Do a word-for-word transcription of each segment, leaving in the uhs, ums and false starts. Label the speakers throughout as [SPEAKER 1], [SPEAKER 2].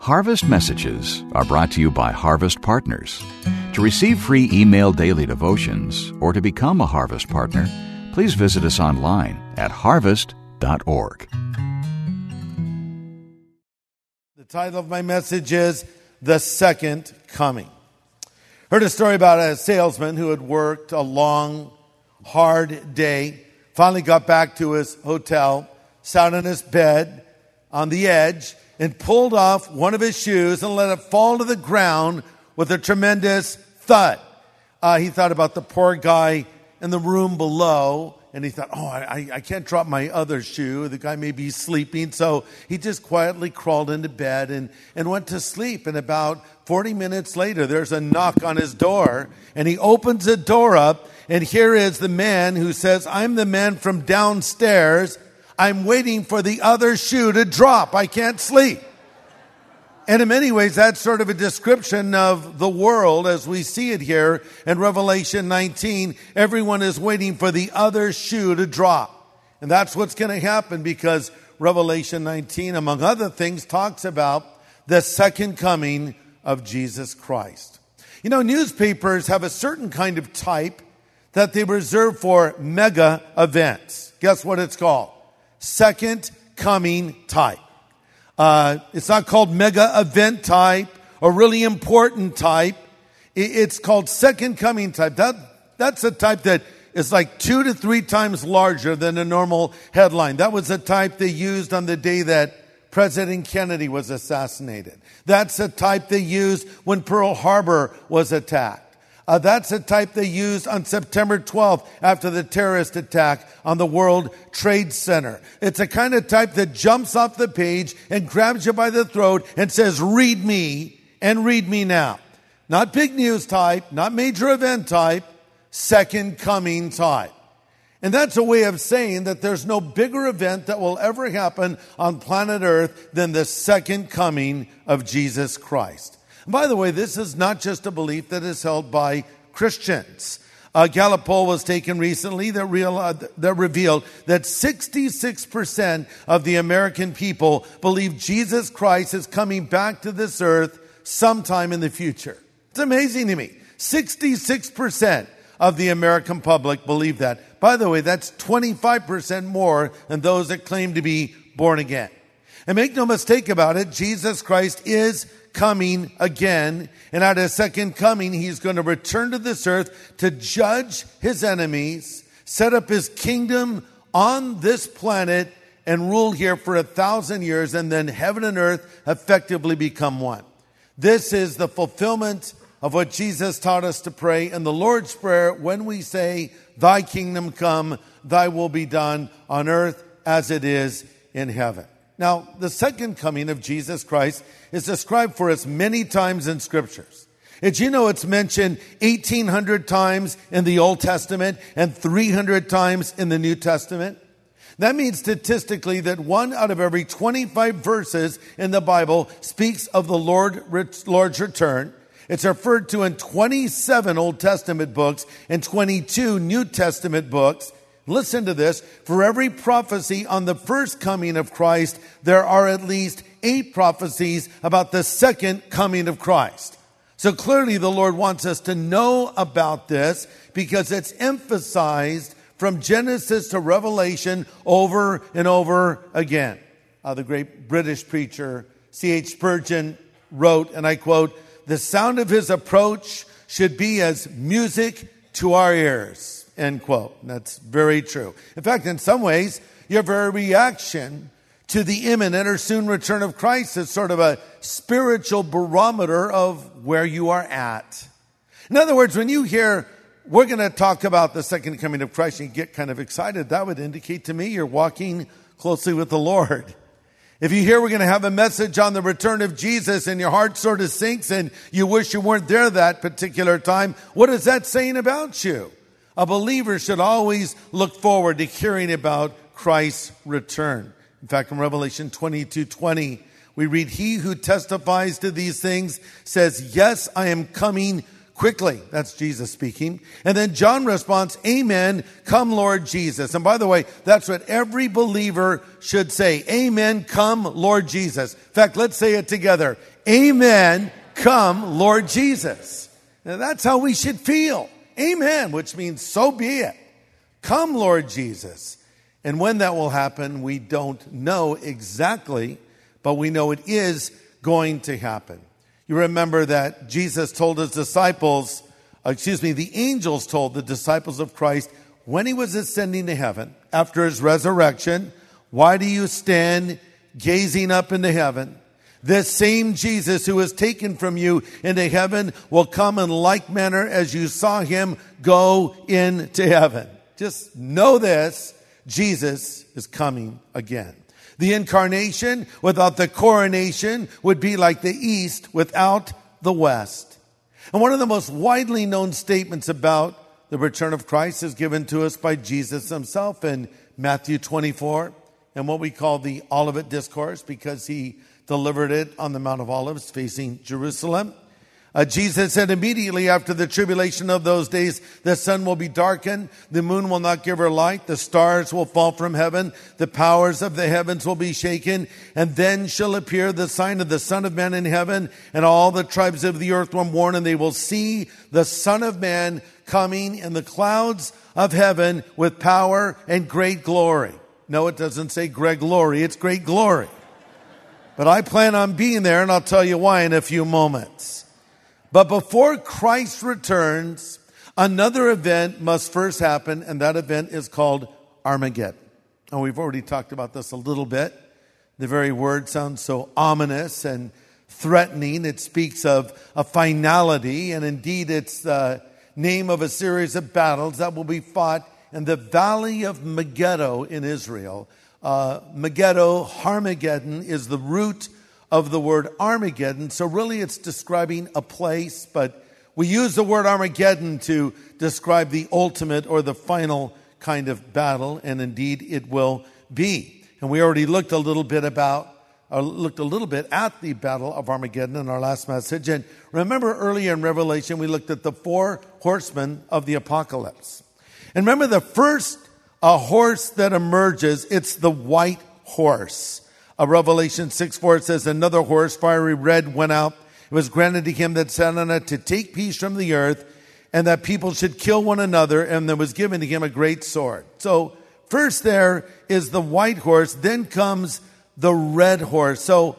[SPEAKER 1] Harvest Messages are brought to you by Harvest Partners. To receive free email daily devotions or to become a Harvest Partner, please visit us online at harvest dot org.
[SPEAKER 2] The title of my message is The Second Coming. Heard a story about a salesman who had worked a long, hard day, finally got back to his hotel, sat on his bed on the edge, and pulled off one of his shoes and let it fall to the ground with a tremendous thud. Uh, he thought about the poor guy in the room below, and he thought, oh, I, I can't drop my other shoe. The guy may be sleeping. So he just quietly crawled into bed and, and went to sleep. And about forty minutes later, there's a knock on his door, and he opens the door up, and here is the man who says, I'm the man from downstairs. I'm waiting for the other shoe to drop. I can't sleep. And in many ways, that's sort of a description of the world as we see it here in Revelation nineteen. Everyone is waiting for the other shoe to drop. And that's what's going to happen because Revelation nineteen, among other things, talks about the second coming of Jesus Christ. You know, newspapers have a certain kind of type that they reserve for mega events. Guess what it's called? Second coming type. Uh, it's not called mega event type or really important type. It's called second coming type. That, that's a type that is like two to three times larger than a normal headline. That was the type they used on the day that President Kennedy was assassinated. That's the type they used when Pearl Harbor was attacked. Uh, that's the type they used on September twelfth after the terrorist attack on the World Trade Center. It's a kind of type that jumps off the page and grabs you by the throat and says, read me and read me now. Not big news type, not major event type, second coming type. And that's a way of saying that there's no bigger event that will ever happen on planet Earth than the second coming of Jesus Christ. By the way, this is not just a belief that is held by Christians. A Gallup poll was taken recently that, real, uh, that revealed that sixty-six percent of the American people believe Jesus Christ is coming back to this earth sometime in the future. It's amazing to me. sixty-six percent of the American public believe that. By the way, that's twenty-five percent more than those that claim to be born again. And make no mistake about it, Jesus Christ is coming again, and at his second coming, he's going to return to this earth to judge his enemies, set up his kingdom on this planet, and rule here for a thousand years, and then heaven and earth effectively become one. This is the fulfillment of what Jesus taught us to pray in the Lord's Prayer when we say, thy kingdom come, thy will be done on earth as it is in heaven. Now, the second coming of Jesus Christ is described for us many times in scriptures. Did you know it's mentioned eighteen hundred times in the Old Testament and three hundred times in the New Testament? That means statistically that one out of every twenty-five verses in the Bible speaks of the Lord, Lord's return. It's referred to in twenty-seven Old Testament books and twenty-two New Testament books. Listen to this. For every prophecy on the first coming of Christ, there are at least eight prophecies about the second coming of Christ. So clearly the Lord wants us to know about this because it's emphasized from Genesis to Revelation over and over again. Uh, the great British preacher C H Spurgeon wrote, and I quote, the sound of his approach should be as music to our ears. End quote. And that's very true. In fact, in some ways, your very reaction to the imminent or soon return of Christ is sort of a spiritual barometer of where you are at. In other words, when you hear, we're going to talk about the second coming of Christ and you get kind of excited, that would indicate to me you're walking closely with the Lord. If you hear we're going to have a message on the return of Jesus and your heart sort of sinks and you wish you weren't there that particular time, what is that saying about you? A believer should always look forward to hearing about Christ's return. In fact, in Revelation twenty-two twenty, we read, he who testifies to these things says, yes, I am coming quickly. That's Jesus speaking. And then John responds, amen, come Lord Jesus. And by the way, that's what every believer should say. Amen, come Lord Jesus. In fact, let's say it together. Amen, come Lord Jesus. And that's how we should feel. Amen, which means so be it. Come Lord Jesus. And when that will happen, we don't know exactly, but we know it is going to happen. You remember that Jesus told his disciples, excuse me, the angels told the disciples of Christ when he was ascending to heaven after his resurrection, why do you stand gazing up into heaven? This same Jesus who was taken from you into heaven will come in like manner as you saw him go into heaven. Just know this, Jesus is coming again. The incarnation without the coronation would be like the East without the West. And one of the most widely known statements about the return of Christ is given to us by Jesus himself in Matthew twenty-four, and what we call the Olivet Discourse, because he delivered it on the Mount of Olives facing Jerusalem. Uh, Jesus said, immediately after the tribulation of those days, the sun will be darkened, the moon will not give her light, the stars will fall from heaven, the powers of the heavens will be shaken, and then shall appear the sign of the Son of Man in heaven, and all the tribes of the earth will mourn, and they will see the Son of Man coming in the clouds of heaven with power and great glory. No, it doesn't say Greg glory, it's great glory. But I plan on being there, and I'll tell you why in a few moments. But before Christ returns, another event must first happen, and that event is called Armageddon. And we've already talked about this a little bit. The very word sounds so ominous and threatening. It speaks of a finality, and indeed it's the name of a series of battles that will be fought in the valley of Megiddo in Israel. Uh, Megiddo, Harmageddon, is the root of the word Armageddon. So really it's describing a place, but we use the word Armageddon to describe the ultimate or the final kind of battle, and indeed it will be. And we already looked a little bit about, or looked a little bit at the battle of Armageddon in our last message. And remember earlier in Revelation, we looked at the four horsemen of the apocalypse. And remember the first uh, horse that emerges, it's the white horse. Uh, Revelation six four, it says, another horse, fiery red, went out. It was granted to him that sat on it to take peace from the earth, and that people should kill one another, and there was given to him a great sword. So first there is the white horse, then comes the red horse. So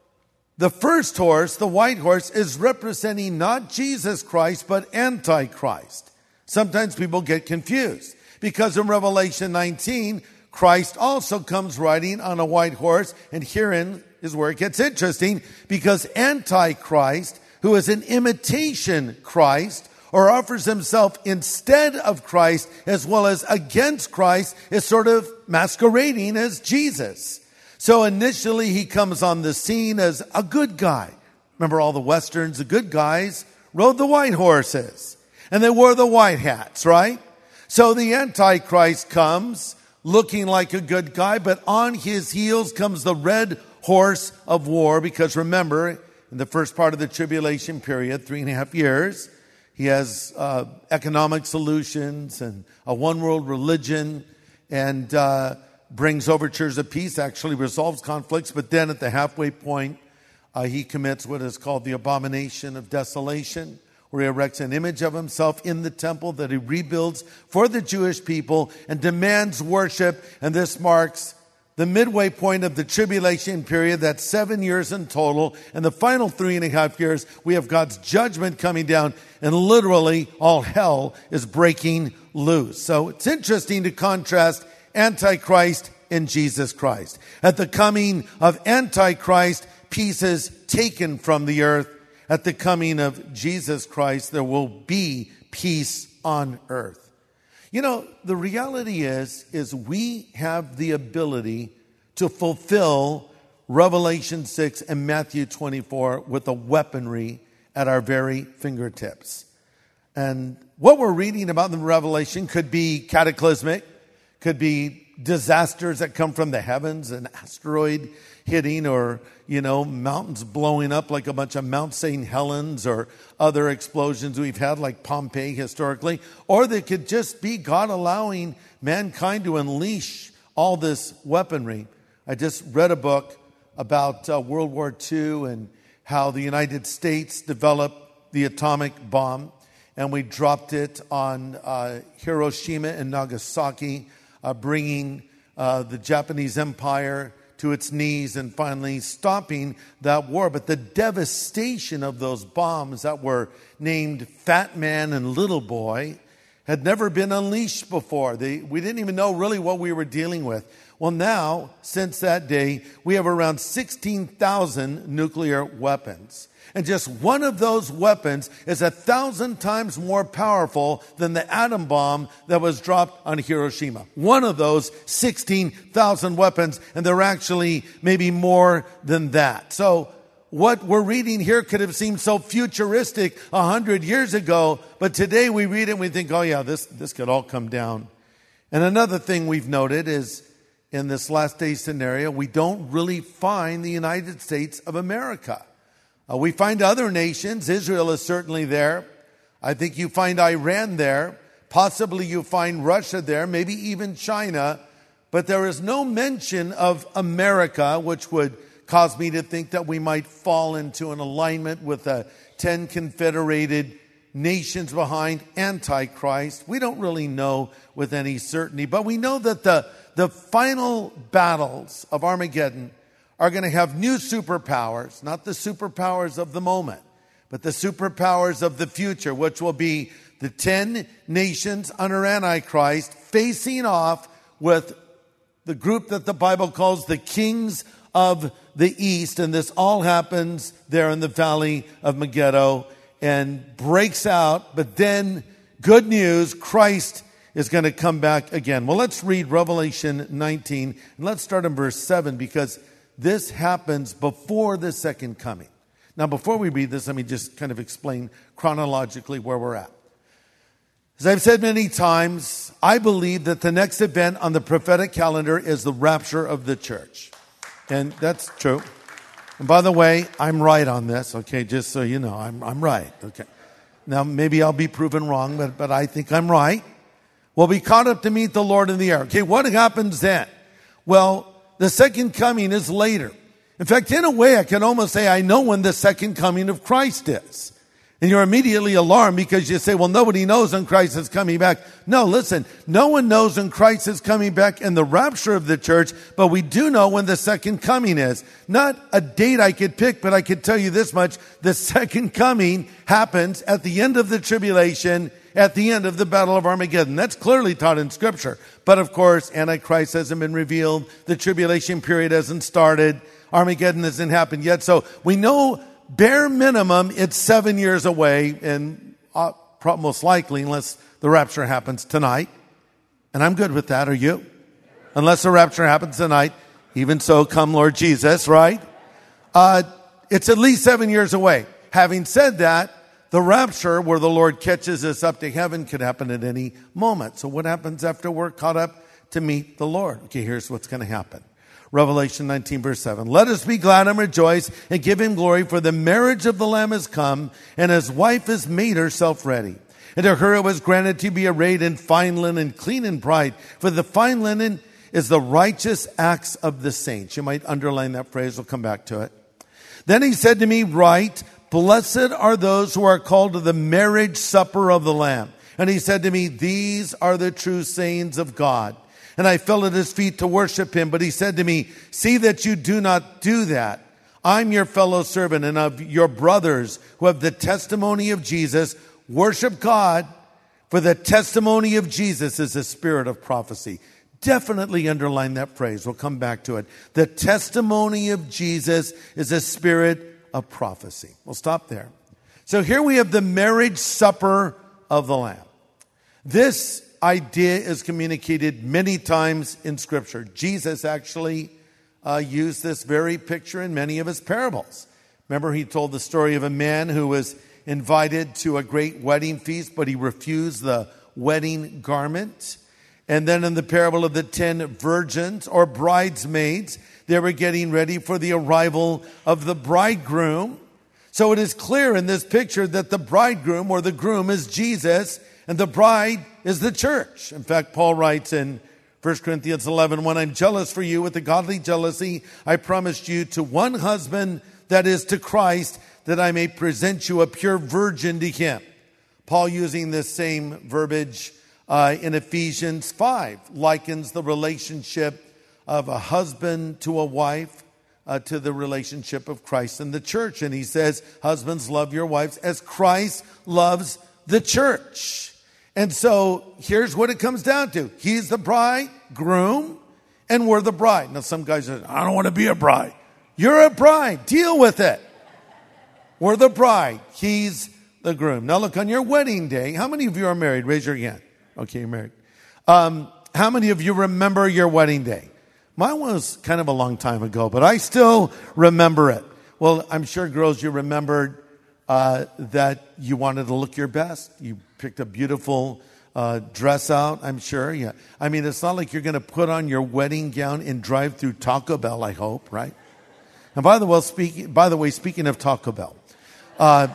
[SPEAKER 2] the first horse, the white horse, is representing not Jesus Christ, but Antichrist. Sometimes people get confused, because in Revelation nineteen, Christ also comes riding on a white horse, and herein is where it gets interesting, because Antichrist, who is an imitation Christ, or offers himself instead of Christ as well as against Christ, is sort of masquerading as Jesus. So initially he comes on the scene as a good guy. Remember all the Westerns, the good guys rode the white horses, and they wore the white hats, right? So the Antichrist comes looking like a good guy, but on his heels comes the red horse of war, because remember, in the first part of the tribulation period, three and a half years, he has uh, economic solutions and a one-world religion, and uh, brings overtures of peace, actually resolves conflicts, but then at the halfway point, uh, he commits what is called the abomination of desolation, where he erects an image of himself in the temple that he rebuilds for the Jewish people and demands worship. And this marks the midway point of the tribulation period. That's seven years in total. And the final three and a half years, we have God's judgment coming down, and literally all hell is breaking loose. So it's interesting to contrast Antichrist and Jesus Christ. At the coming of Antichrist, peace is taken from the earth. At the coming of Jesus Christ, there will be peace on earth. You know, the reality is, is we have the ability to fulfill Revelation six and Matthew twenty-four with the weaponry at our very fingertips. And what we're reading about in Revelation could be cataclysmic, could be disasters that come from the heavens, an asteroid hitting, or, you know, mountains blowing up like a bunch of Mount Saint Helens or other explosions we've had like Pompeii historically. Or they could just be God allowing mankind to unleash all this weaponry. I just read a book about uh, World War Two and how the United States developed the atomic bomb, and we dropped it on uh, Hiroshima and Nagasaki, uh, bringing uh, the Japanese Empire to its knees and finally stopping that war. But the devastation of those bombs that were named Fat Man and Little Boy had never been unleashed before. They, we didn't even know really what we were dealing with. Well, now, since that day, we have around sixteen thousand nuclear weapons. And just one of those weapons is a thousand times more powerful than the atom bomb that was dropped on Hiroshima. One of those sixteen thousand weapons, and they're actually maybe more than that. So what we're reading here could have seemed so futuristic a hundred years ago, but today we read it and we think, oh yeah, this, this could all come down. And another thing we've noted is in this last day scenario, we don't really find the United States of America. Uh, we find other nations. Israel is certainly there. I think you find Iran there. Possibly you find Russia there, maybe even China. But there is no mention of America, which would cause me to think that we might fall into an alignment with the ten confederated nations behind Antichrist. We don't really know with any certainty. But we know that the, the final battles of Armageddon are going to have new superpowers, not the superpowers of the moment, but the superpowers of the future, which will be the ten nations under Antichrist facing off with the group that the Bible calls the kings of the East. And this all happens there in the valley of Megiddo and breaks out. But then, good news, Christ is going to come back again. Well, let's read Revelation nineteen, and let's start in verse seven, because this happens before the second coming. Now, before we read this, let me just kind of explain chronologically where we're at. As I've said many times, I believe that the next event on the prophetic calendar is the rapture of the church. And that's true. And by the way, I'm right on this, okay, just so you know, I'm, I'm right, okay. Now, maybe I'll be proven wrong, but, but I think I'm right. We'll be caught up to meet the Lord in the air. Okay, what happens then? Well, the second coming is later. In fact, in a way, I can almost say I know when the second coming of Christ is. And you're immediately alarmed because you say, well, nobody knows when Christ is coming back. No, listen, no one knows when Christ is coming back in the rapture of the church, but we do know when the second coming is. Not a date I could pick, but I could tell you this much. The second coming happens at the end of the tribulation, at the end of the Battle of Armageddon. That's clearly taught in Scripture. But of course, Antichrist hasn't been revealed. The tribulation period hasn't started. Armageddon hasn't happened yet. So we know bare minimum it's seven years away, and uh, most likely, unless the rapture happens tonight. And I'm good with that. Are you? Unless the rapture happens tonight. Even so, come Lord Jesus, right? Uh, it's at least seven years away. Having said that, the rapture, where the Lord catches us up to heaven, could happen at any moment. So what happens after we're caught up to meet the Lord? Okay, here's what's going to happen. Revelation nineteen, verse seven. Let us be glad and rejoice and give him glory, for the marriage of the Lamb has come, and his wife has made herself ready. And to her it was granted to be arrayed in fine linen, clean and bright, for the fine linen is the righteous acts of the saints. You might underline that phrase. We'll come back to it. Then he said to me, write, blessed are those who are called to the marriage supper of the Lamb. And he said to me, these are the true sayings of God. And I fell at his feet to worship him. But he said to me, see that you do not do that. I'm your fellow servant and of your brothers who have the testimony of Jesus. Worship God, for the testimony of Jesus is the spirit of prophecy. Definitely underline that phrase. We'll come back to it. The testimony of Jesus is a spirit of prophecy. We'll stop there. So here we have the marriage supper of the Lamb. This idea is communicated many times in Scripture. Jesus actually uh, used this very picture in many of his parables. Remember, he told the story of a man who was invited to a great wedding feast, but he refused the wedding garment. And then in the parable of the ten virgins or bridesmaids, they were getting ready for the arrival of the bridegroom. So it is clear in this picture that the bridegroom or the groom is Jesus and the bride is the church. In fact, Paul writes in First Corinthians eleven, when I'm jealous for you with a godly jealousy, I promised you to one husband, that is to Christ, that I may present you a pure virgin to him. Paul, using this same verbiage uh, in Ephesians five, likens the relationship of a husband to a wife uh, to the relationship of Christ and the church. And he says, husbands, love your wives as Christ loves the church. And so here's what it comes down to. He's the bridegroom and we're the bride. Now some guys say, I don't want to be a bride. You're a bride. Deal with it. We're the bride. He's the groom. Now look, on your wedding day, how many of you are married? Raise your hand. Okay, you're married. Um, how many of you remember your wedding day? Mine was kind of a long time ago, but I still remember it. Well, I'm sure, girls, you remembered uh, that you wanted to look your best. You picked a beautiful uh, dress out, I'm sure. Yeah. I mean, it's not like you're going to put on your wedding gown and drive through Taco Bell, I hope, right? And by the way, speaking, by the way, speaking of Taco Bell, uh,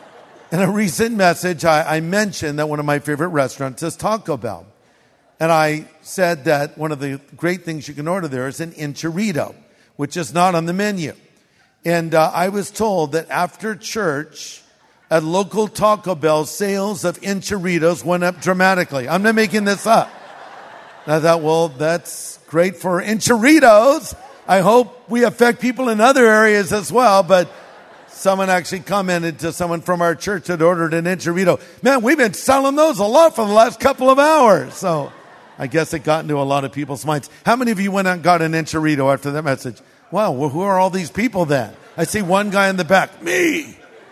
[SPEAKER 2] in a recent message, I, I mentioned that one of my favorite restaurants is Taco Bell. And I said that one of the great things you can order there is an enchilada, which is not on the menu. And uh, I was told that after church, at local Taco Bell, sales of enchiladas went up dramatically. I'm not making this up. And I thought, well, that's great for enchiladas. I hope we affect people in other areas as well. But someone actually commented to someone from our church that ordered an enchilada. Man, we've been selling those a lot for the last couple of hours. So I guess it got into a lot of people's minds. How many of you went out and got an enchilada after that message? Wow, well, who are all these people then? I see one guy in the back. Me.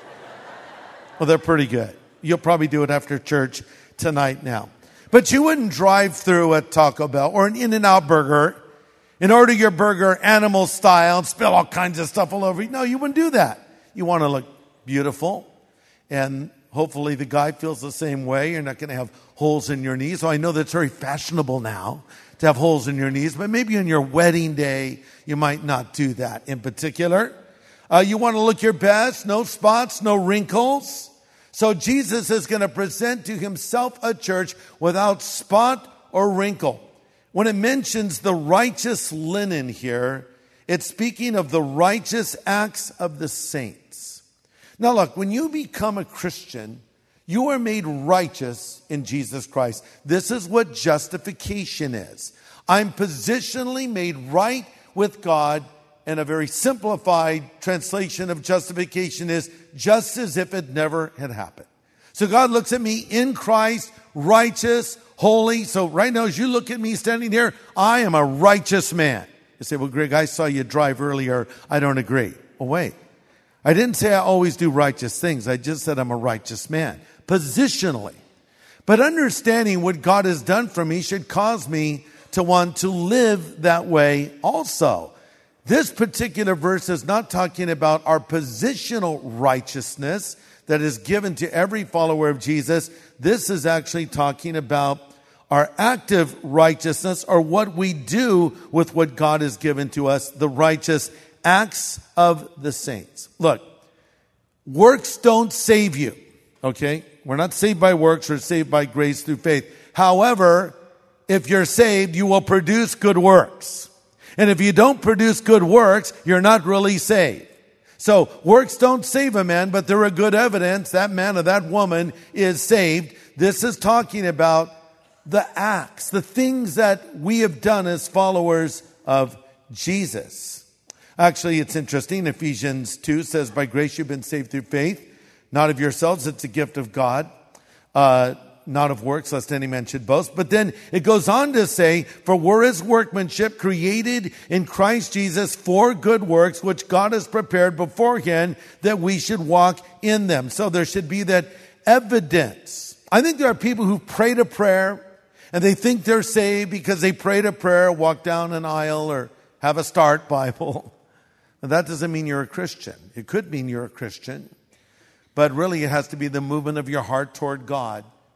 [SPEAKER 2] Well, they're pretty good. You'll probably do it after church tonight now. But you wouldn't drive through a Taco Bell or an In-N-Out Burger and order your burger animal style and spill all kinds of stuff all over you. No, you wouldn't do that. You want to look beautiful, and hopefully the guy feels the same way. You're not going to have holes in your knees. So I know that's very fashionable now to have holes in your knees, but maybe on your wedding day, you might not do that. In particular, uh, you want to look your best, no spots, no wrinkles. So Jesus is going to present to himself a church without spot or wrinkle. When it mentions the righteous linen here, it's speaking of the righteous acts of the saints. Now look, when you become a Christian, you are made righteous in Jesus Christ. This is what justification is. I'm positionally made right with God, and a very simplified translation of justification is just as if it never had happened. So God looks at me in Christ, righteous, holy. So right now, as you look at me standing here, I am a righteous man. You say, well, Greg, I saw you drive earlier. I don't agree. Well, wait. I didn't say I always do righteous things. I just said I'm a righteous man, positionally. But understanding what God has done for me should cause me to want to live that way also. This particular verse is not talking about our positional righteousness that is given to every follower of Jesus. This is actually talking about our active righteousness, or what we do with what God has given to us, the righteous acts of the saints. Look, works don't save you, okay? We're not saved by works, we're saved by grace through faith. However, if you're saved, you will produce good works. And if you don't produce good works, you're not really saved. So works don't save a man, but they're a good evidence that man or that woman is saved. This is talking about the acts, the things that we have done as followers of Jesus. Actually, it's interesting. Ephesians two says, by grace you've been saved through faith, not of yourselves. It's a gift of God, uh, not of works, lest any man should boast. But then it goes on to say, for we're his workmanship, created in Christ Jesus for good works, which God has prepared beforehand that we should walk in them. So there should be that evidence. I think there are people who prayed a prayer and they think they're saved because they prayed a prayer, walk down an aisle, or have a Start Bible. Now, that doesn't mean you're a Christian. It could mean you're a Christian, but really it has to be the movement of your heart toward God.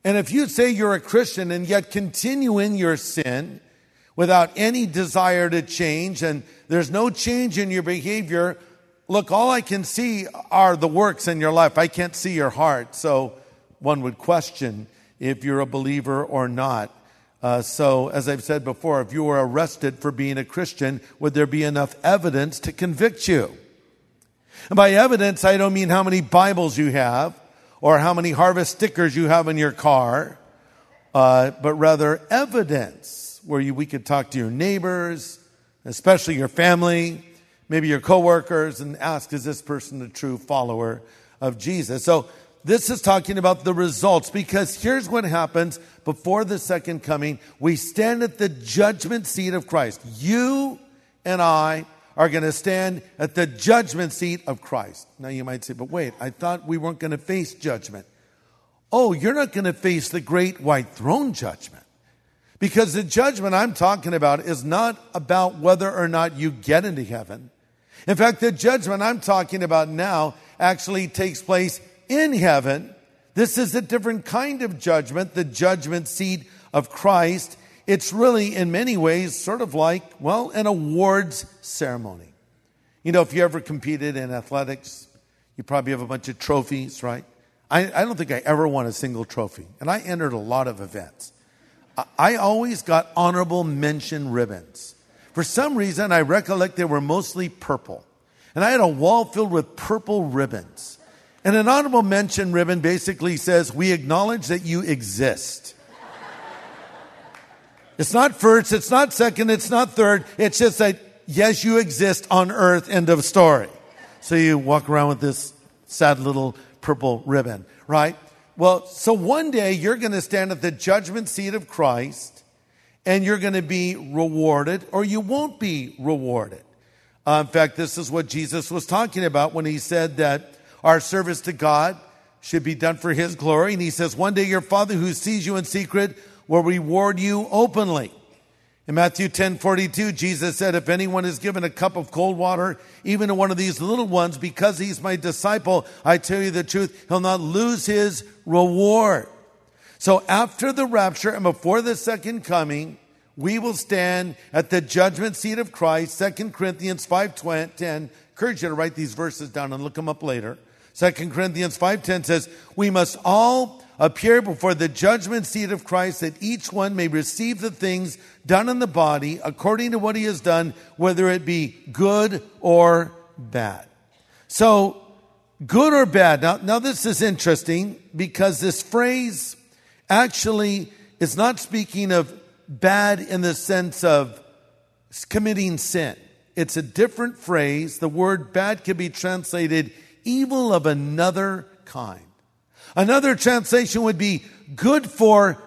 [SPEAKER 2] And if you say you're a Christian and yet continue in your sin without any desire to change, and there's no change in your behavior, look, all I can see are the works in your life. I can't see your heart. So one would question if you're a believer or not. Uh, so, as I've said before, if you were arrested for being a Christian, would there be enough evidence to convict you? And by evidence, I don't mean how many Bibles you have or how many Harvest stickers you have in your car, uh, but rather evidence where you, we could talk to your neighbors, especially your family, maybe your coworkers, and ask, is this person a true follower of Jesus? So this is talking about the results, because here's what happens before the second coming. We stand at the judgment seat of Christ. You and I are going to stand at the judgment seat of Christ. Now you might say, but wait, I thought we weren't going to face judgment. Oh, you're not going to face the great white throne judgment. Because the judgment I'm talking about is not about whether or not you get into heaven. In fact, the judgment I'm talking about now actually takes place in heaven. This is a different kind of judgment, the judgment seat of Christ. It's really, in many ways, sort of like, well, an awards ceremony. You know, if you ever competed in athletics, you probably have a bunch of trophies, right? I, I don't think I ever won a single trophy. And I entered a lot of events. I, I always got honorable mention ribbons. For some reason, I recollect they were mostly purple. And I had a wall filled with purple ribbons. And an honorable mention ribbon basically says, we acknowledge that you exist. It's not first, it's not second, it's not third. It's just that, yes, you exist on earth, end of story. So you walk around with this sad little purple ribbon, right? Well, so one day you're going to stand at the judgment seat of Christ, and you're going to be rewarded, or you won't be rewarded. Uh, in fact, this is what Jesus was talking about when he said that our service to God should be done for his glory. And he says, one day your Father who sees you in secret will reward you openly. In Matthew ten forty-two, Jesus said, if anyone is given a cup of cold water, even to one of these little ones, because he's my disciple, I tell you the truth, he'll not lose his reward. So after the rapture and before the second coming, we will stand at the judgment seat of Christ. Second Corinthians five ten. Encourage you to write these verses down and look them up later. Second Corinthians five ten says, we must all appear before the judgment seat of Christ, that each one may receive the things done in the body according to what he has done, whether it be good or bad. So, good or bad. Now, now this is interesting, because this phrase actually is not speaking of bad in the sense of committing sin. It's a different phrase. The word bad can be translated evil of another kind. Another translation would be good for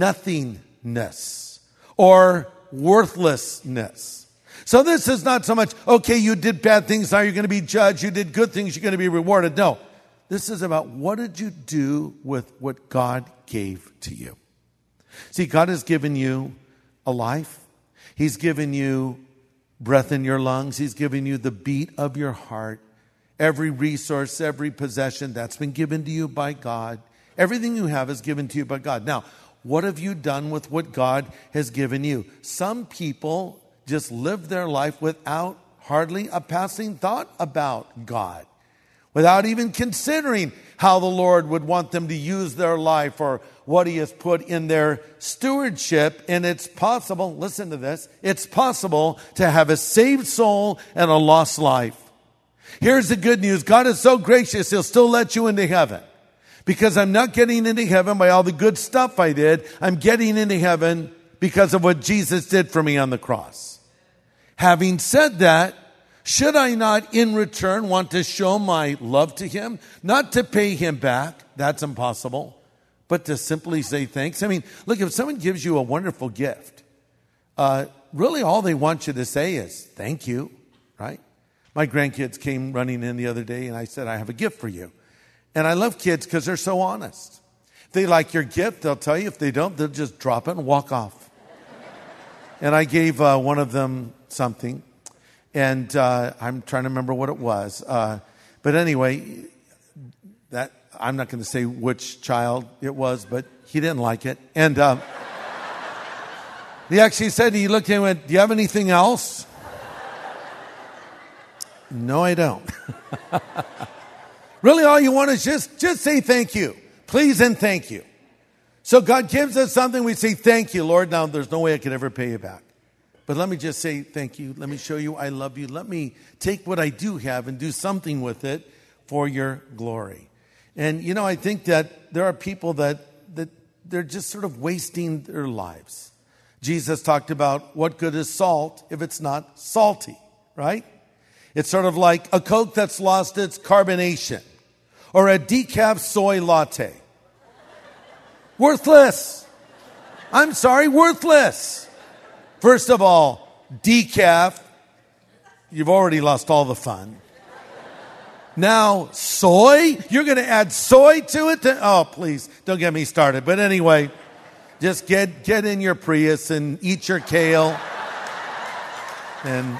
[SPEAKER 2] nothingness or worthlessness. So this is not so much, okay, you did bad things, now you're going to be judged. You did good things, you're going to be rewarded. No, this is about what did you do with what God gave to you. See, God has given you a life. He's given you breath in your lungs. He's given you the beat of your heart. Every resource, every possession, that's been given to you by God. Everything you have is given to you by God. Now, what have you done with what God has given you? Some people just live their life without hardly a passing thought about God, without even considering how the Lord would want them to use their life or what he has put in their stewardship. And it's possible, listen to this, it's possible to have a saved soul and a lost life. Here's the good news. God is so gracious, he'll still let you into heaven. Because I'm not getting into heaven by all the good stuff I did. I'm getting into heaven because of what Jesus did for me on the cross. Having said that, should I not in return want to show my love to him? Not to pay him back. That's impossible. But to simply say thanks. I mean, look, if someone gives you a wonderful gift, uh, really all they want you to say is thank you, right? My grandkids came running in the other day and I said, I have a gift for you. And I love kids because they're so honest. If they like your gift, they'll tell you. If they don't, they'll just drop it and walk off. And I gave uh, one of them something. And uh, I'm trying to remember what it was. Uh, but anyway, that I'm not going to say which child it was, but he didn't like it. And uh, he actually said, he looked at him and went, do you have anything else? No, I don't. Really, all you want is just, just say thank you. Please and thank you. So God gives us something, we say thank you, Lord. Now, there's no way I could ever pay you back. But let me just say thank you. Let me show you I love you. Let me take what I do have and do something with it for your glory. And, you know, I think that there are people that, that they're just sort of wasting their lives. Jesus talked about what good is salt if it's not salty, right? It's sort of like a Coke that's lost its carbonation or a decaf soy latte. Worthless. I'm sorry, worthless. First of all, decaf, you've already lost all the fun. Now, soy, you're going to add soy to it? To, oh, please, don't get me started. But anyway, just get, get in your Prius and eat your kale. And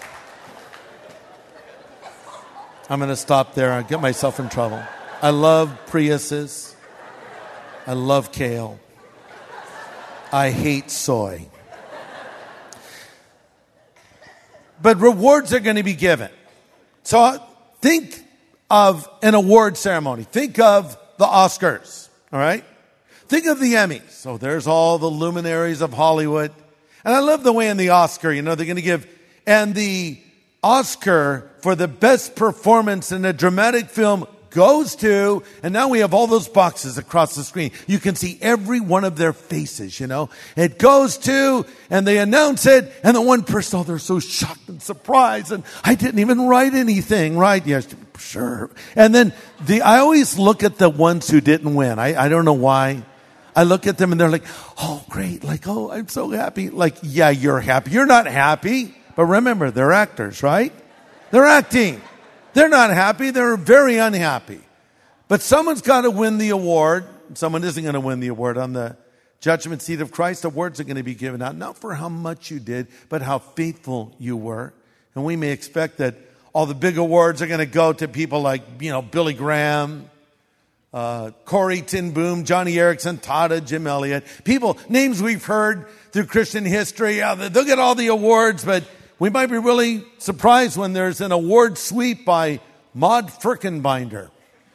[SPEAKER 2] I'm going to stop there. I'll get myself in trouble. I love Priuses. I love kale. I hate soy. But rewards are going to be given. So think of an award ceremony. Think of the Oscars, all right? Think of the Emmys. So there's all the luminaries of Hollywood. And I love the way in the Oscar, you know, they're going to give, and the Oscar for the best performance in a dramatic film goes to, and now we have all those boxes across the screen. You can see every one of their faces, you know. It goes to, and they announce it, and the one person, oh, they're so shocked and surprised, and I didn't even write anything, right? Yes, sure. And then the, I always look at the ones who didn't win. I, I don't know why. I look at them and they're like, oh, great. Like, oh, I'm so happy. Like, yeah, you're happy. You're not happy. But remember, they're actors, right? They're acting. They're not happy. They're very unhappy. But someone's got to win the award. Someone isn't going to win the award. On the judgment seat of Christ, awards are going to be given out, not for how much you did, but how faithful you were. And we may expect that all the big awards are going to go to people like, you know, Billy Graham, uh, Corrie ten Boom, Johnny Erickson, Tada, Jim Elliott. People, names we've heard through Christian history. Yeah, they'll get all the awards, but we might be really surprised when there's an award sweep by Maud Firkenbinder.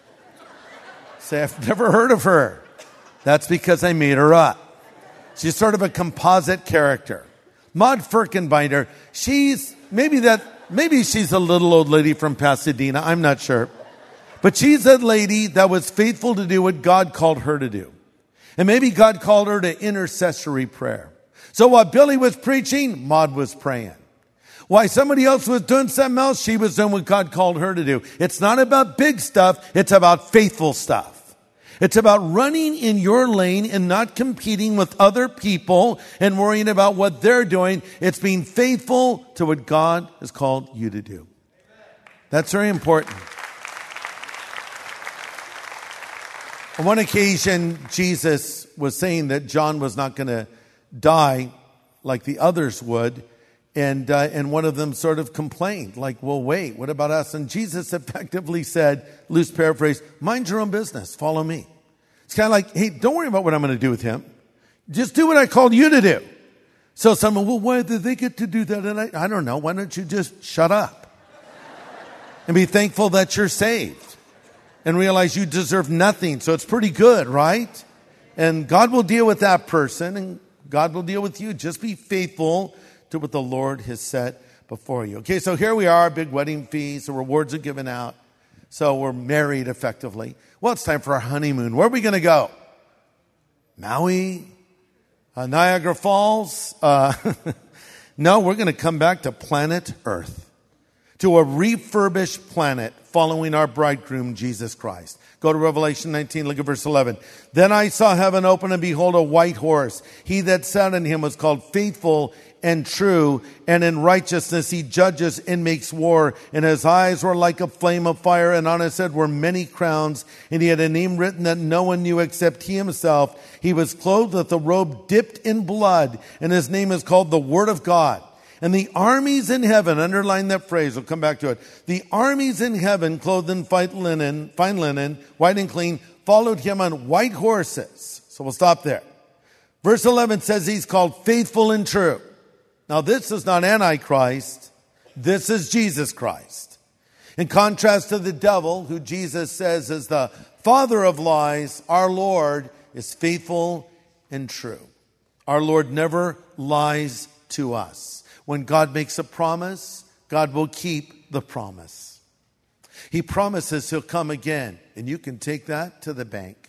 [SPEAKER 2] Say, I've never heard of her. That's because I made her up. She's sort of a composite character. Maud Firkenbinder, she's, maybe that, maybe she's a little old lady from Pasadena. I'm not sure. But she's a lady that was faithful to do what God called her to do. And maybe God called her to intercessory prayer. So while Billy was preaching, Maud was praying. Why somebody else was doing something else, she was doing what God called her to do. It's not about big stuff. It's about faithful stuff. It's about running in your lane and not competing with other people and worrying about what they're doing. It's being faithful to what God has called you to do. That's very important. On one occasion, Jesus was saying that John was not going to die like the others would. And uh, and one of them sort of complained, like, well, wait, what about us? And Jesus effectively said, loose paraphrase, mind your own business, follow me. It's kind of like, hey, don't worry about what I'm going to do with him. Just do what I called you to do. So someone, well, why did they get to do that? And I, I don't know. Why don't you just shut up and be thankful that you're saved and realize you deserve nothing. So it's pretty good, right? And God will deal with that person and God will deal with you. Just be faithful to what the Lord has set before you. Okay, so here we are, big wedding feast, the rewards are given out. So we're married effectively. Well, it's time for our honeymoon. Where are we going to go? Maui? Uh, Niagara Falls? Uh, no, we're going to come back to planet Earth, to a refurbished planet following our bridegroom, Jesus Christ. Go to Revelation nineteen, look at verse eleven. Then I saw heaven open, and behold, a white horse. He that sat on him was called Faithful and True, and in righteousness he judges and makes war. And his eyes were like a flame of fire, and on his head were many crowns. And he had a name written that no one knew except he himself. He was clothed with a robe dipped in blood, and his name is called the Word of God. And the armies in heaven, underline that phrase, we'll come back to it. The armies in heaven, clothed in fine linen, fine linen, white and clean, followed him on white horses. So we'll stop there. Verse eleven says he's called faithful and true. Now this is not Antichrist. This is Jesus Christ. In contrast to the devil, who Jesus says is the father of lies, our Lord is faithful and true. Our Lord never lies to us. When God makes a promise, God will keep the promise. He promises he'll come again, and you can take that to the bank.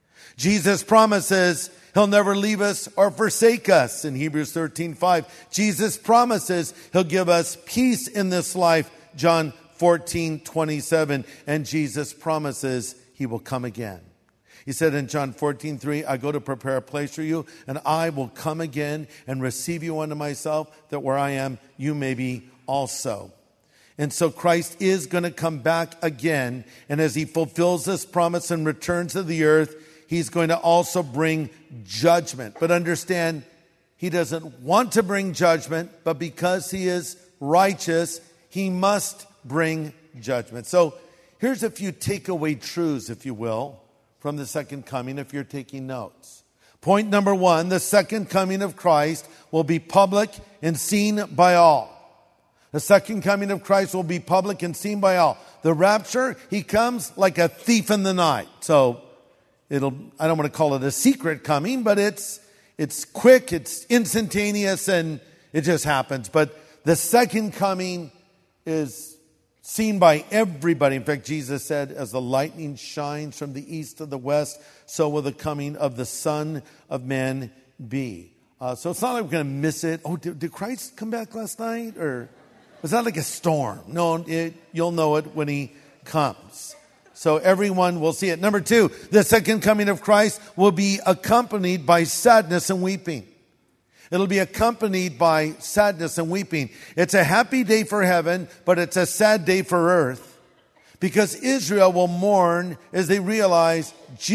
[SPEAKER 2] Jesus promises he'll never leave us or forsake us in Hebrews thirteen five. Jesus promises he'll give us peace in this life, John fourteen twenty-seven. And Jesus promises he will come again. He said in John fourteen three, I go to prepare a place for you, and I will come again and receive you unto myself, that where I am, you may be also. And so Christ is going to come back again. And as he fulfills this promise and returns to the earth, he's going to also bring judgment. But understand, he doesn't want to bring judgment, but because he is righteous, he must bring judgment. So here's a few takeaway truths, if you will, from the second coming, if you're taking notes. Point number one, the second coming of Christ will be public and seen by all. The second coming of Christ will be public and seen by all. The rapture, he comes like a thief in the night. So it'll, I don't want to call it a secret coming, but it's, it's quick, it's instantaneous, and it just happens. But the second coming is seen by everybody. In fact, Jesus said, as the lightning shines from the east to the west, so will the coming of the Son of Man be. Uh, so it's not like we're going to miss it. Oh, did, did Christ come back last night? Or was that like a storm? No, it, you'll know it when he comes. So everyone will see it. Number two, the second coming of Christ will be accompanied by sadness and weeping. It'll be accompanied by sadness and weeping. It's a happy day for heaven, but it's a sad day for earth, because Israel will mourn as they realize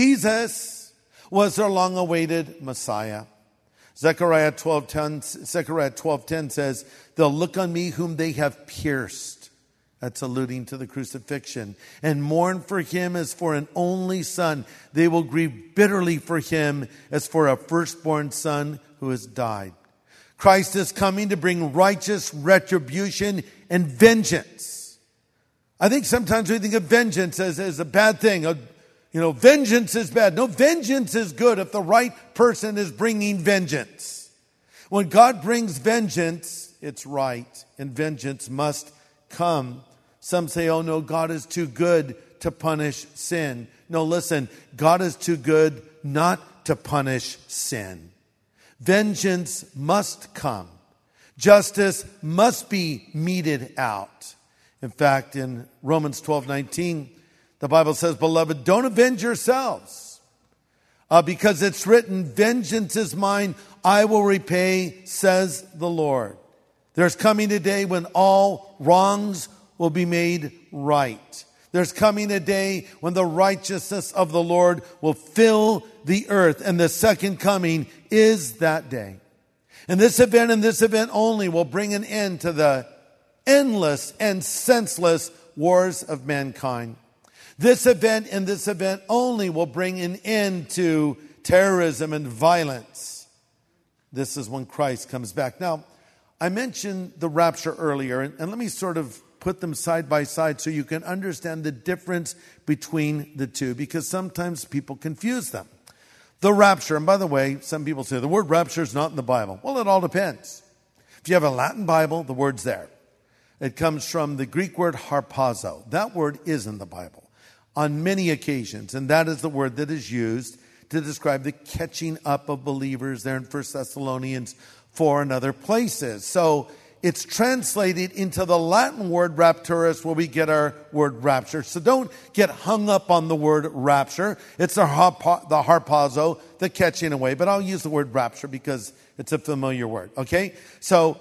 [SPEAKER 2] Jesus was their long-awaited Messiah. Zechariah twelve ten, Zechariah twelve ten says, they'll look on me whom they have pierced. That's alluding to the crucifixion. And mourn for him as for an only son. They will grieve bitterly for him as for a firstborn son who has died. Christ is coming to bring righteous retribution and vengeance. I think sometimes we think of vengeance as, as a bad thing. A, you know, vengeance is bad. No, vengeance is good if the right person is bringing vengeance. When God brings vengeance, it's right, and vengeance must come. Some say, oh no, God is too good to punish sin. No, listen, God is too good not to punish sin. Vengeance must come. Justice must be meted out. In fact, in Romans twelve nineteen, the Bible says, beloved, don't avenge yourselves, uh, because it's written, vengeance is mine, I will repay, says the Lord. There's coming a day when all wrongs will be made right. There's coming a day when the righteousness of the Lord will fill the earth, and the second coming is that day. And this event and this event only will bring an end to the endless and senseless wars of mankind. This event and this event only will bring an end to terrorism and violence. This is when Christ comes back. Now, I mentioned the rapture earlier, and, and let me sort of put them side by side so you can understand the difference between the two, because sometimes people confuse them. The rapture, and by the way, some people say the word rapture is not in the Bible. Well, it all depends. If you have a Latin Bible, the word's there. It comes from the Greek word harpazo. That word is in the Bible on many occasions, and that is the word that is used to describe the catching up of believers there in First Thessalonians four and other places. So it's translated into the Latin word rapturus, where we get our word rapture. So don't get hung up on the word rapture. It's the harpazo, the catching away. But I'll use the word rapture because it's a familiar word. Okay? So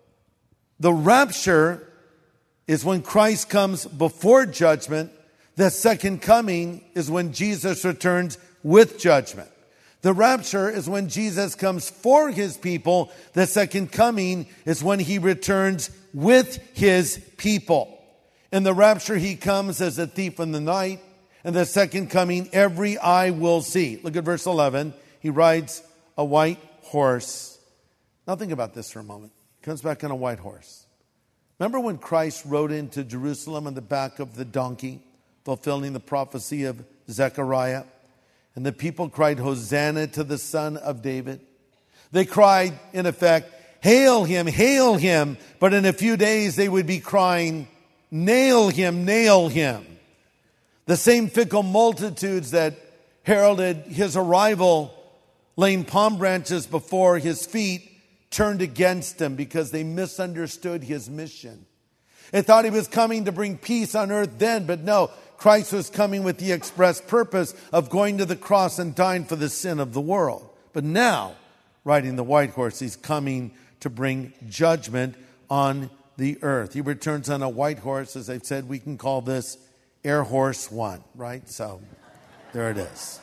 [SPEAKER 2] the rapture is when Christ comes before judgment. The second coming is when Jesus returns with judgment. The rapture is when Jesus comes for his people. The second coming is when he returns with his people. In the rapture, he comes as a thief in the night. And the second coming, every eye will see. Look at verse eleven. He rides a white horse. Now think about this for a moment. He comes back on a white horse. Remember when Christ rode into Jerusalem on the back of the donkey, fulfilling the prophecy of Zechariah? And the people cried, Hosanna to the Son of David. They cried, in effect, hail him, hail him. But in a few days they would be crying, nail him, nail him. The same fickle multitudes that heralded his arrival, laying palm branches before his feet, turned against him because they misunderstood his mission. They thought he was coming to bring peace on earth then, but no, Christ was coming with the express purpose of going to the cross and dying for the sin of the world. But now, riding the white horse, he's coming to bring judgment on the earth. He returns on a white horse. As I've said, we can call this Air Horse One, right? So there it is.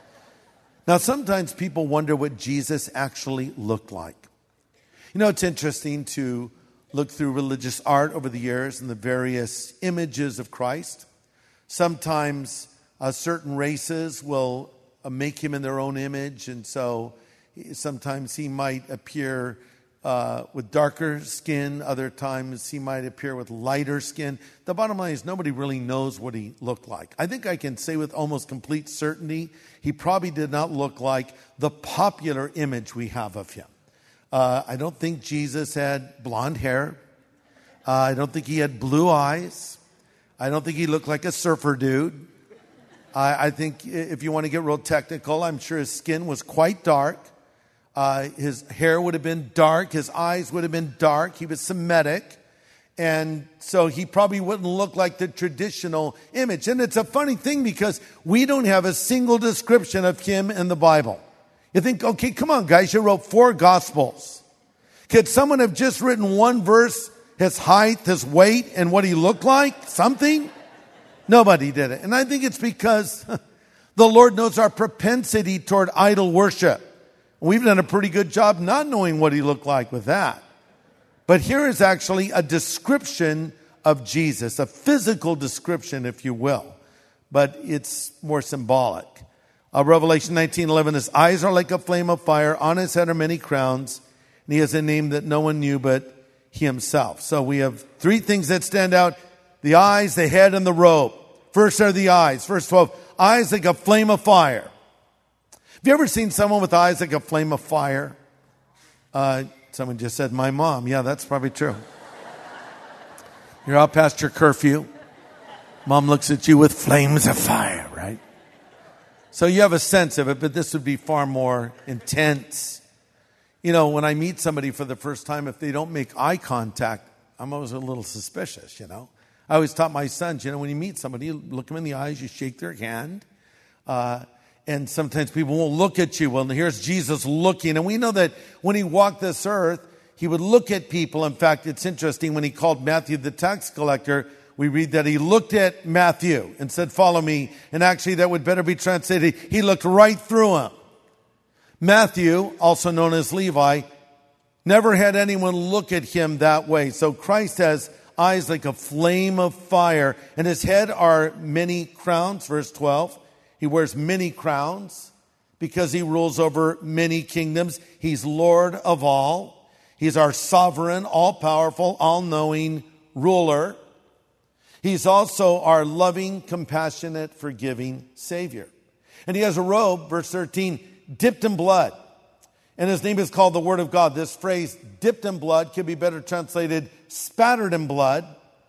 [SPEAKER 2] Now, sometimes people wonder what Jesus actually looked like. You know, it's interesting to look through religious art over the years and the various images of Christ. Sometimes uh, certain races will uh, make him in their own image, and so sometimes he might appear uh, with darker skin. Other times he might appear with lighter skin. The bottom line is nobody really knows what he looked like. I think I can say with almost complete certainty, he probably did not look like the popular image we have of him. Uh, I don't think Jesus had blonde hair. Uh, I don't think he had blue eyes. I don't think he looked like a surfer dude. I, I think if you want to get real technical, I'm sure his skin was quite dark. Uh, his hair would have been dark. His eyes would have been dark. He was Semitic. And so he probably wouldn't look like the traditional image. And it's a funny thing because we don't have a single description of him in the Bible. You think, okay, come on, guys, you wrote four Gospels. Could someone have just written one verse, his height, his weight, and what he looked like? Something? Nobody did it. And I think it's because the Lord knows our propensity toward idol worship. We've done a pretty good job not knowing what he looked like with that. But here is actually a description of Jesus, a physical description, if you will. But it's more symbolic. Uh, Revelation nineteen eleven, his eyes are like a flame of fire. On his head are many crowns. And he has a name that no one knew but he himself. So we have three things that stand out. The eyes, the head, and the robe. First are the eyes. Verse twelve, eyes like a flame of fire. Have you ever seen someone with eyes like a flame of fire? Uh, someone just said, my mom. Yeah, that's probably true. You're out past your curfew. Mom looks at you with flames of fire, right? So you have a sense of it, but this would be far more intense. You know, when I meet somebody for the first time, if they don't make eye contact, I'm always a little suspicious, you know. I always taught my sons, you know, when you meet somebody, you look them in the eyes, you shake their hand. Uh, and sometimes people won't look at you. Well, here's Jesus looking. And we know that when he walked this earth, he would look at people. In fact, it's interesting, when he called Matthew the tax collector, we read that he looked at Matthew and said, follow me. And actually, that would better be translated, he looked right through him. Matthew, also known as Levi, never had anyone look at him that way. So Christ has eyes like a flame of fire. And his head are many crowns, verse twelve. He wears many crowns because he rules over many kingdoms. He's Lord of all. He's our sovereign, all-powerful, all-knowing ruler. He's also our loving, compassionate, forgiving Savior. And he has a robe, verse thirteen, dipped in blood. And his name is called the Word of God. This phrase, dipped in blood, could be better translated, spattered in blood.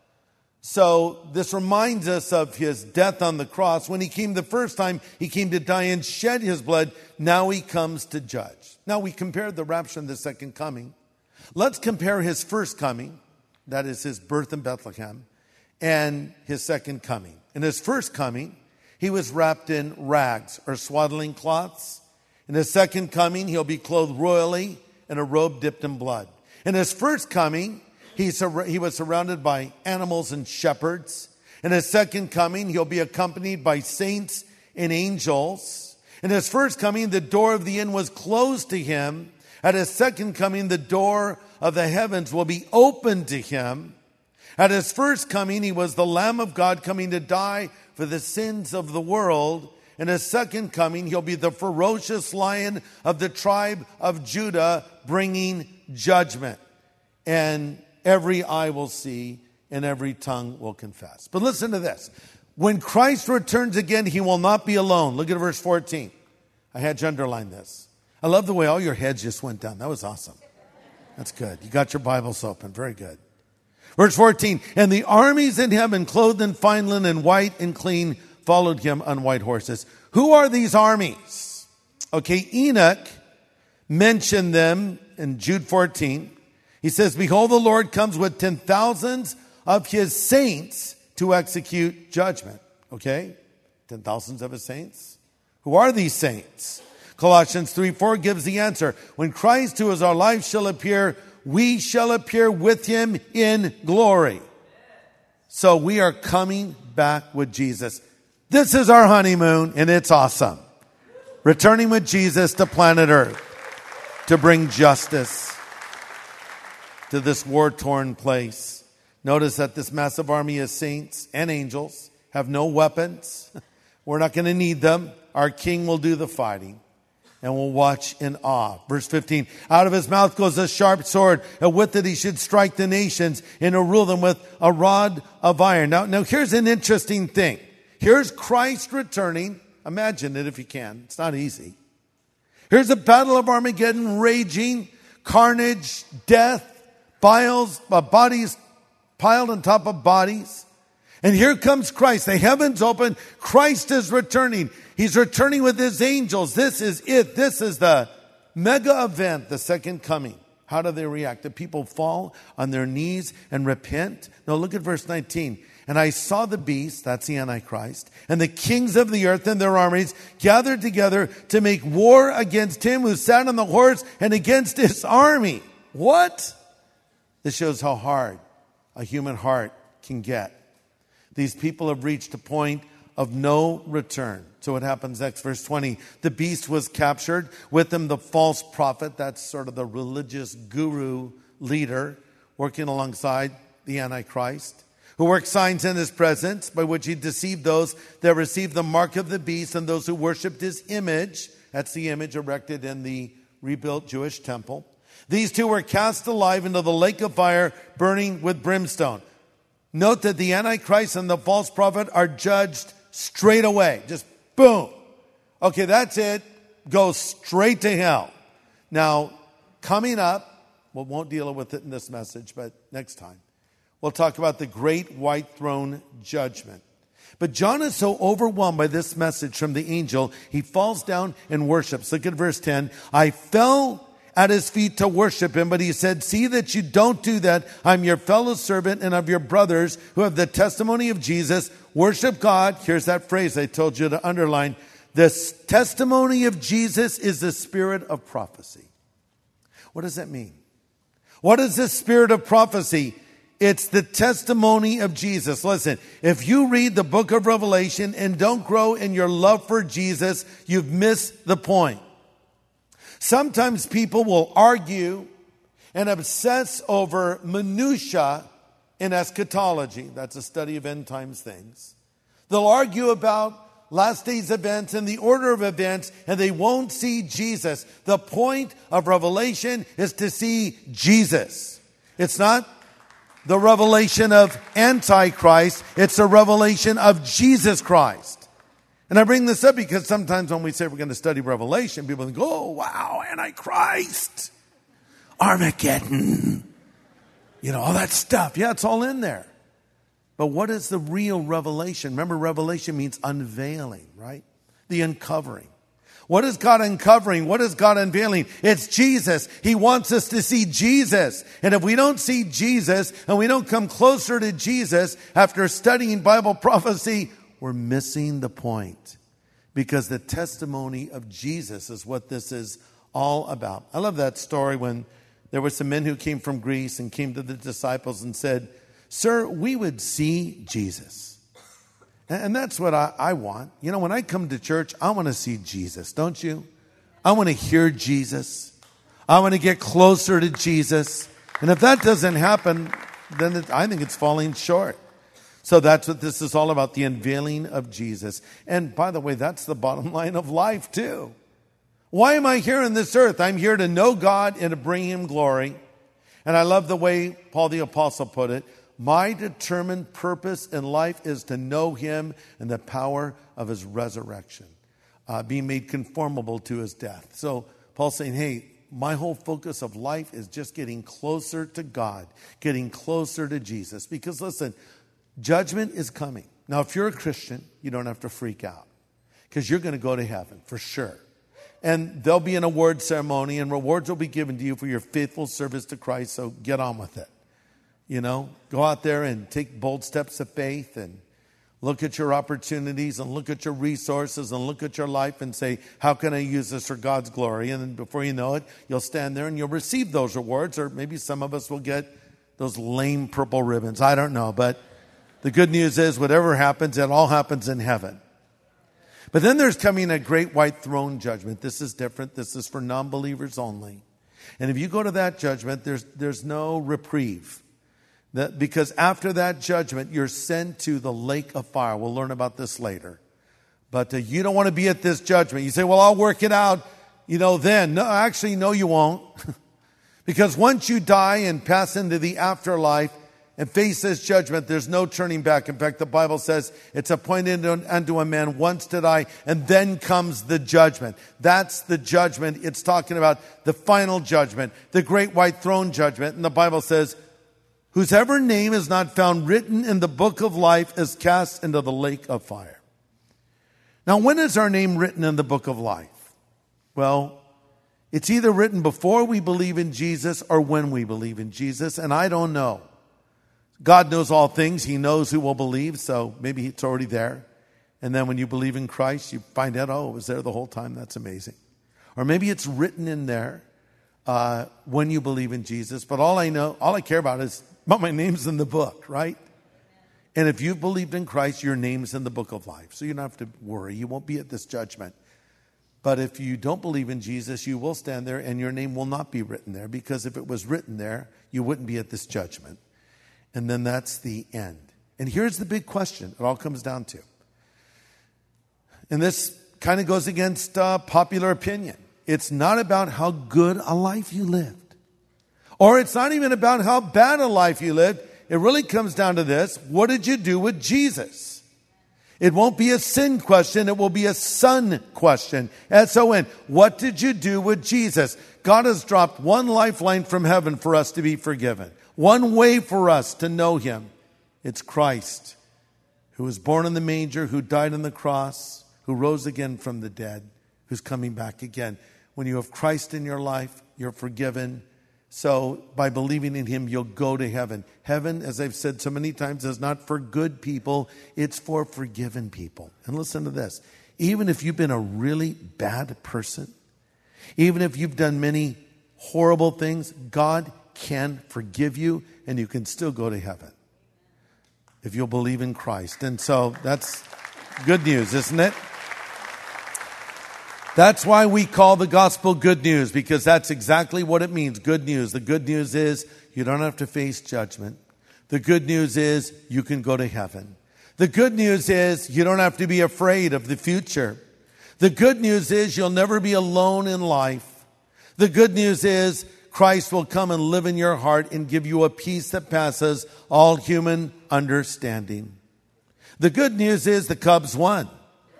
[SPEAKER 2] So this reminds us of his death on the cross. When he came the first time, he came to die and shed his blood. Now he comes to judge. Now we compared the rapture and the second coming. Let's compare his first coming, that is his birth in Bethlehem, and his second coming. In his first coming, he was wrapped in rags or swaddling cloths. In his second coming, he'll be clothed royally in a robe dipped in blood. In his first coming, he, sur- he was surrounded by animals and shepherds. In his second coming, he'll be accompanied by saints and angels. In his first coming, the door of the inn was closed to him. At his second coming, the door of the heavens will be opened to him. At his first coming, he was the Lamb of God coming to die for the sins of the world. In his second coming, he'll be the ferocious lion of the tribe of Judah, bringing judgment. And every eye will see and every tongue will confess. But listen to this. When Christ returns again, he will not be alone. Look at verse fourteen. I had you underline this. I love the way all your heads just went down. That was awesome. That's good. You got your Bibles open. Very good. Verse fourteen. And the armies in heaven, clothed in fine linen, white and clean, followed him on white horses. Who are these armies? Okay, Enoch mentioned them in Jude fourteen. He says, behold, the Lord comes with ten thousands of his saints to execute judgment. Okay, ten thousands of his saints. Who are these saints? Colossians three four gives the answer. When Christ, who is our life, shall appear, we shall appear with him in glory. So we are coming back with Jesus. This is our honeymoon, and it's awesome. Returning with Jesus to planet Earth to bring justice to this war-torn place. Notice that this massive army of saints and angels have no weapons. We're not going to need them. Our King will do the fighting, and we'll watch in awe. Verse fifteen, out of his mouth goes a sharp sword, and with it he should strike the nations and to rule them with a rod of iron. Now, now here's an interesting thing. Here's Christ returning. Imagine it if you can. It's not easy. Here's the battle of Armageddon raging, carnage, death, piles, uh, bodies piled on top of bodies. And here comes Christ. The heavens open. Christ is returning. He's returning with his angels. This is it. This is the mega event, the second coming. How do they react? Do people fall on their knees and repent? No, look at verse nineteen. And I saw the beast, that's the Antichrist, and the kings of the earth and their armies gathered together to make war against him who sat on the horse and against his army. What? This shows how hard a human heart can get. These people have reached a point of no return. So what happens next? Verse twenty, the beast was captured, with him the false prophet, that's sort of the religious guru leader, working alongside the Antichrist, who worked signs in his presence, by which he deceived those that received the mark of the beast and those who worshipped his image. That's the image erected in the rebuilt Jewish temple. These two were cast alive into the lake of fire, burning with brimstone. Note that the Antichrist and the false prophet are judged straight away. Just boom. Okay, that's it. Go straight to hell. Now, coming up, we won't deal with it in this message, but next time, we'll talk about the great white throne judgment. But John is so overwhelmed by this message from the angel, he falls down and worships. Look at verse ten. I fell at his feet to worship him, but he said, see that you don't do that. I'm your fellow servant and of your brothers who have the testimony of Jesus. Worship God. Here's that phrase I told you to underline. The testimony of Jesus is the spirit of prophecy. What does that mean? What is the spirit of prophecy? It's the testimony of Jesus. Listen, if you read the book of Revelation and don't grow in your love for Jesus, you've missed the point. Sometimes people will argue and obsess over minutia in eschatology. That's a study of end times things. They'll argue about last days events and the order of events, and they won't see Jesus. The point of Revelation is to see Jesus. It's not the revelation of Antichrist. It's a revelation of Jesus Christ. And I bring this up because sometimes when we say we're going to study Revelation, people think, oh, wow, Antichrist, Armageddon, you know, all that stuff. Yeah, it's all in there. But what is the real revelation? Remember, revelation means unveiling, right? The uncovering. What is God uncovering? What is God unveiling? It's Jesus. He wants us to see Jesus. And if we don't see Jesus and we don't come closer to Jesus after studying Bible prophecy, we're missing the point, because the testimony of Jesus is what this is all about. I love that story when there were some men who came from Greece and came to the disciples and said, sir, we would see Jesus. And that's what I, I want. You know, when I come to church, I want to see Jesus, don't you? I want to hear Jesus. I want to get closer to Jesus. And if that doesn't happen, then it, I think it's falling short. So that's what this is all about, the unveiling of Jesus. And by the way, that's the bottom line of life too. Why am I here on this earth? I'm here to know God and to bring Him glory. And I love the way Paul the Apostle put it. My determined purpose in life is to know Him and the power of His resurrection, uh, being made conformable to His death. So Paul's saying, hey, my whole focus of life is just getting closer to God, getting closer to Jesus. Because listen, judgment is coming. Now, if you're a Christian, you don't have to freak out because you're going to go to heaven for sure. And there'll be an award ceremony and rewards will be given to you for your faithful service to Christ. So get on with it. You know, go out there and take bold steps of faith and look at your opportunities and look at your resources and look at your life and say, how can I use this for God's glory? And then before you know it, you'll stand there and you'll receive those rewards. Or maybe some of us will get those lame purple ribbons. I don't know. But the good news is whatever happens, it all happens in heaven. But then there's coming a great white throne judgment. This is different. This is for non-believers only. And if you go to that judgment, there's there's no reprieve. That, because after that judgment, you're sent to the lake of fire. We'll learn about this later. But uh, you don't want to be at this judgment. You say, well, I'll work it out, you know, then. No, actually, no, you won't. Because once you die and pass into the afterlife, and face this judgment, there's no turning back. In fact, the Bible says it's appointed unto a man once to die, and then comes the judgment. That's the judgment. It's talking about the final judgment, the great white throne judgment. And the Bible says, whosever name is not found written in the book of life is cast into the lake of fire. Now, when is our name written in the book of life? Well, it's either written before we believe in Jesus or when we believe in Jesus, and I don't know. God knows all things. He knows who will believe, so maybe it's already there. And then when you believe in Christ, you find out, oh, it was there the whole time. That's amazing. Or maybe it's written in there uh, when you believe in Jesus. But all I know, all I care about is, but my name's in the book, right? And if you've believed in Christ, your name's in the book of life. So you don't have to worry. You won't be at this judgment. But if you don't believe in Jesus, you will stand there and your name will not be written there. Because if it was written there, you wouldn't be at this judgment. And then that's the end. And here's the big question it all comes down to. And this kind of goes against uh, popular opinion. It's not about how good a life you lived. Or it's not even about how bad a life you lived. It really comes down to this. What did you do with Jesus? It won't be a sin question. It will be a son question. S O N. What did you do with Jesus? God has dropped one lifeline from heaven for us to be forgiven. One way for us to know Him. It's Christ, who was born in the manger, who died on the cross, who rose again from the dead, who's coming back again. When you have Christ in your life, you're forgiven. So by believing in Him, you'll go to heaven. Heaven, as I've said so many times, is not for good people. It's for forgiven people. And listen to this. Even if you've been a really bad person, even if you've done many horrible things, God can forgive you and you can still go to heaven if you'll believe in Christ. And so that's good news, isn't it? That's why we call the gospel good news, because that's exactly what it means. Good news. The good news is you don't have to face judgment. The good news is you can go to heaven. The good news is you don't have to be afraid of the future. The good news is you'll never be alone in life. The good news is Christ will come and live in your heart and give you a peace that passes all human understanding. The good news is the Cubs won.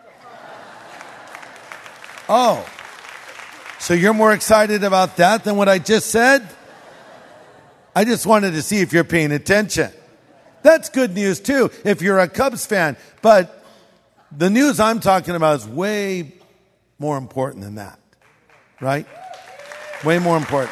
[SPEAKER 2] Oh, so you're more excited about that than what I just said? I just wanted to see if you're paying attention. That's good news too, if you're a Cubs fan. But the news I'm talking about is way more important than that, right? Way more important.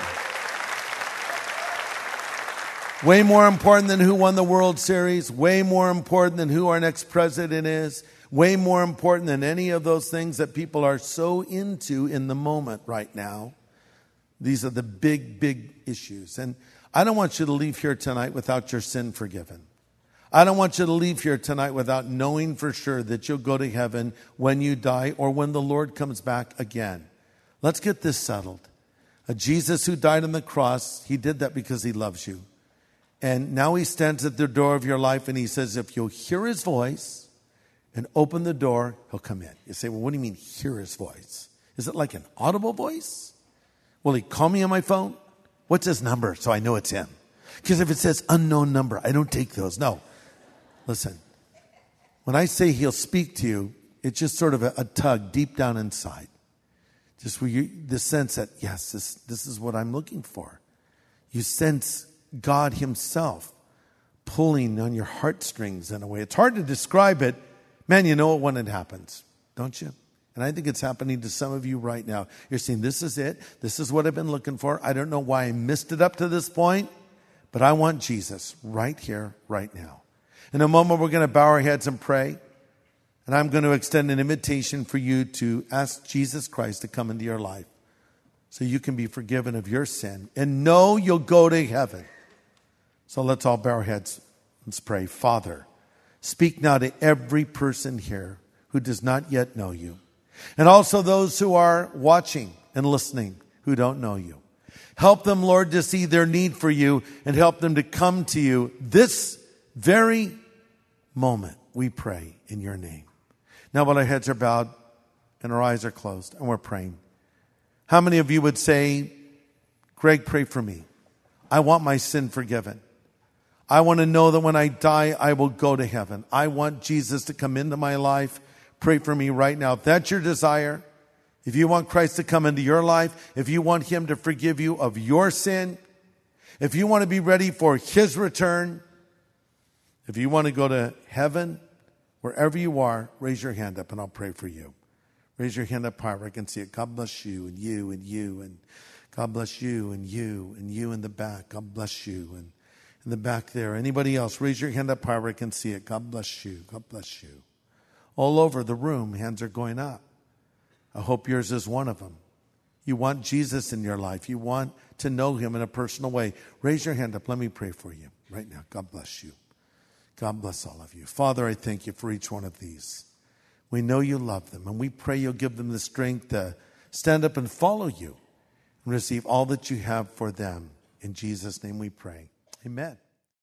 [SPEAKER 2] Way more important than who won the World Series. Way more important than who our next president is. Way more important than any of those things that people are so into in the moment right now. These are the big, big issues. And I don't want you to leave here tonight without your sin forgiven. I don't want you to leave here tonight without knowing for sure that you'll go to heaven when you die or when the Lord comes back again. Let's get this settled. A Jesus who died on the cross, he did that because he loves you. And now he stands at the door of your life and he says, if you'll hear his voice and open the door, he'll come in. You say, well, what do you mean hear his voice? Is it like an audible voice? Will he call me on my phone? What's his number so I know it's him? Because if it says unknown number, I don't take those. No. Listen, when I say he'll speak to you, it's just sort of a, a tug deep down inside. Just where you, the sense that, yes, this, this is what I'm looking for. You sense God himself pulling on your heartstrings in a way. It's hard to describe it. Man, you know it when it happens, don't you? And I think it's happening to some of you right now. You're saying, this is it. This is what I've been looking for. I don't know why I missed it up to this point, but I want Jesus right here, right now. In a moment, we're going to bow our heads and pray. And I'm going to extend an invitation for you to ask Jesus Christ to come into your life so you can be forgiven of your sin and know you'll go to heaven. So let's all bow our heads. Let's pray. Father, speak now to every person here who does not yet know you. And also those who are watching and listening who don't know you. Help them, Lord, to see their need for you and help them to come to you this very moment, we pray in your name. Now while our heads are bowed and our eyes are closed and we're praying, how many of you would say, Greg, pray for me. I want my sin forgiven. I want to know that when I die, I will go to heaven. I want Jesus to come into my life. Pray for me right now. If that's your desire, if you want Christ to come into your life, if you want him to forgive you of your sin, if you want to be ready for his return, if you want to go to heaven, wherever you are, raise your hand up and I'll pray for you. Raise your hand up high where I can see it. God bless you and you and you and God bless you and you and you in the back. God bless you and in the back there. Anybody else? Raise your hand up high where I can see it. God bless you. God bless you. All over the room, hands are going up. I hope yours is one of them. You want Jesus in your life. You want to know him in a personal way. Raise your hand up. Let me pray for you right now. God bless you. God bless all of you. Father, I thank you for each one of these. We know you love them, and we pray you'll give them the strength to stand up and follow you and receive all that you have for them. In Jesus' name we pray. Amen.